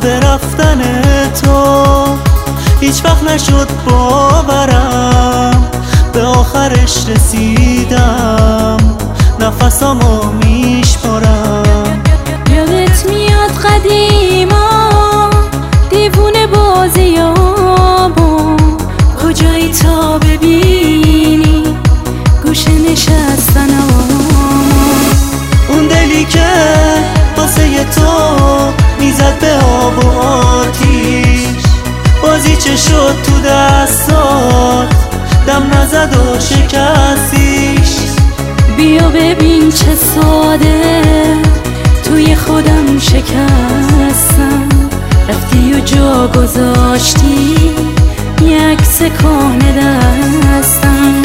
رفتن تو هیچ وقت نشد باورم، به آخرش رسیدم نفسامو میشمارم. یادت میاد قدیما دیوونه بازیامو، کجایی تا ببینی گوشه نشستنم، اون دلی که واسه تو میزد به آب و آتیش، بازی چه شد تو دستات دم نزد و شکستیش. بیا ببین چه ساده توی خودم شکستم، رفتی و جا گذاشتی یک سکانه دستم.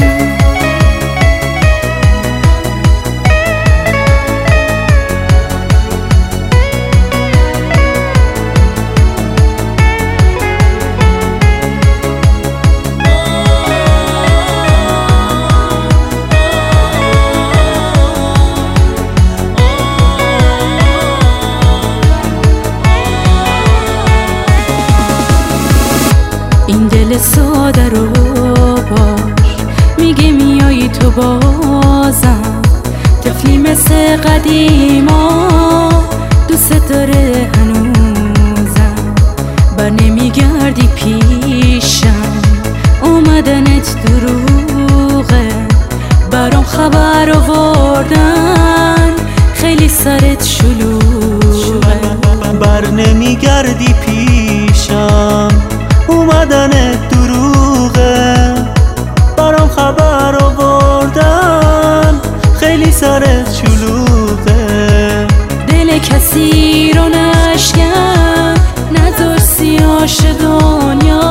این دل ساده رو باش، میگه میایی تو بازم، طفلی مثل قدیما دوست داره هنوزم، بر نمیگردی پیشم اومدنت دروغه، برام خبر آوردن خیلی سرت شلوغه. بر نمیگردی پیشم اومدن دروغه، برام خبر آوردن خیلی سرت شلوغه. دل کسی رو نشکن، نذار سیاش دنیا